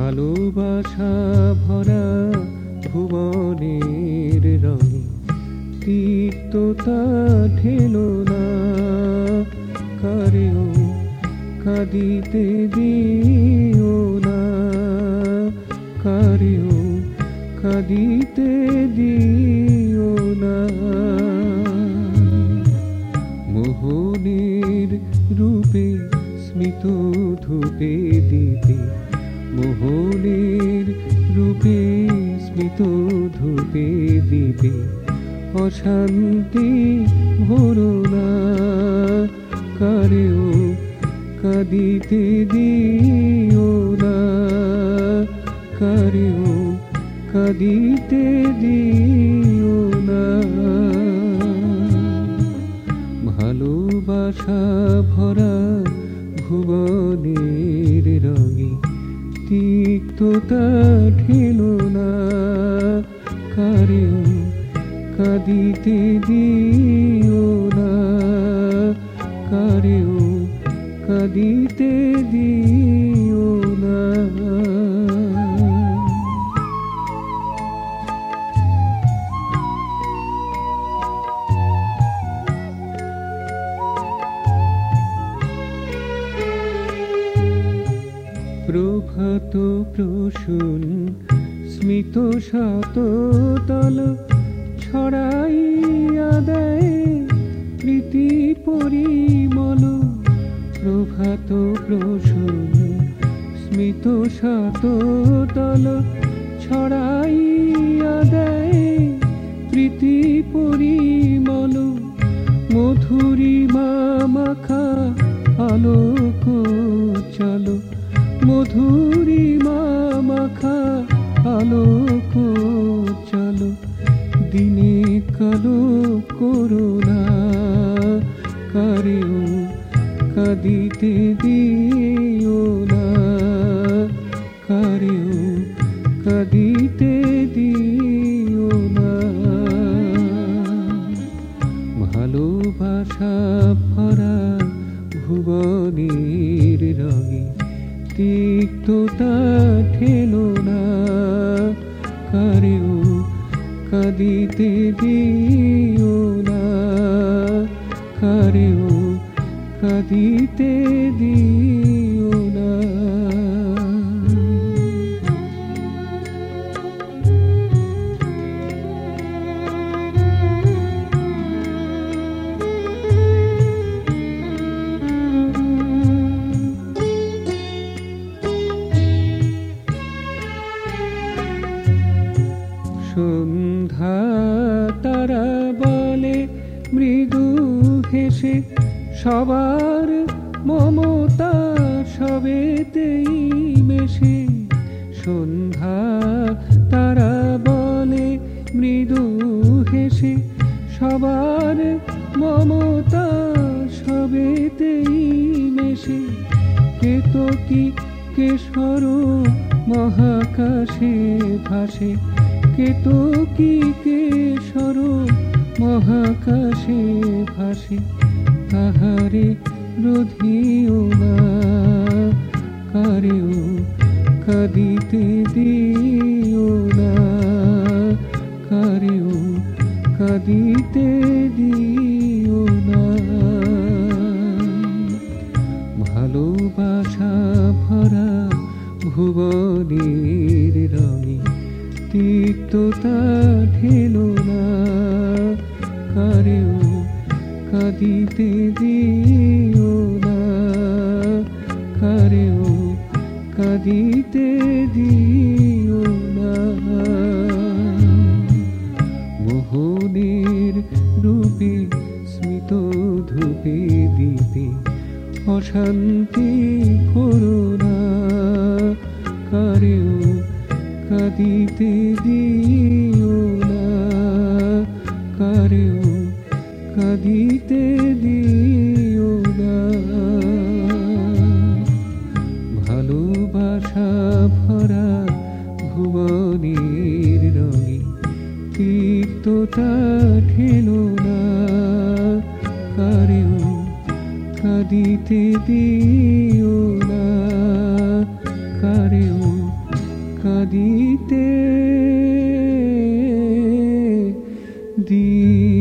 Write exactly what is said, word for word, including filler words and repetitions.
ভালোবাসা ভরা ভুবনের রঙে তিক্ততা ঠেলো না কারেও কাঁদিতে দিও না, কারেও কাঁদিতে দিও না। মোহনের রূপে স্মিত ধূপে দিতে, মোহনের রূপে স্মিত ধূপে দিতে অশান্তি ভরো না কারেও কাঁদিতে দিও না, কারেও কাঁদিতে দিও না। ভালোবাসা ভরা ভুবনের রঙে তিক্ততা ঠেলো না কারেও কাঁদিতে দিও না, কারেও কাঁদিতে দিও না। প্রভাত প্রসূন স্মিত শততল ছড়াইয়া দেয় প্রীতি পরিমল। প্রভাত প্রসূন স্মিত শততল ছড়াইয়া দেয় প্রীতি পরিমল। মধুরিমা মাখা আলোক চলো, মধুরিমা মাখা আলোক চলো। দিনে কালো করো না কারেও কাঁদিতে দিও না, কারেও কাঁদিতে দিও না। ভালোবাসা ভরা ভুবনের রঙে তিক্ততা ঠেলো না কারেও কাঁদিতে দিও না, কারেও কাঁদিতে দিও না। সন্ধ্যা তারা বলে মৃদু হেসে, সবার মমতা সবেতেই মেশে। সন্ধ্যা তারা বলে মৃদু হেসে, সবার মমতা সবেতেই মেশে। কেতকী কেশর মহাকাশে ভাসে, কেতকী কেশর মহাকাশে ভাসে। তাহারে রোধিও না কারেও কাঁদিতে দিও না, কারেও কাঁদিতে দিও না। ভালোবাসা ভরা ভুবনের রঙে তিক্ততা ঠেলো না কারেও কাঁদিতে দিও না, কারেও কাঁদিতে দিও না। মোহনের রূপে স্মিত ধূপে দিতে অশান্তি ভরো না কারেও কাঁদিতে দিও না, কারেও কাঁদিতে দিও না। ভালোবাসা ভরা ভুবনের রঙে তিক্ততা ঠেলো না কারেও কাঁদিতে দিও না, কারেও কাঁদিতে দিও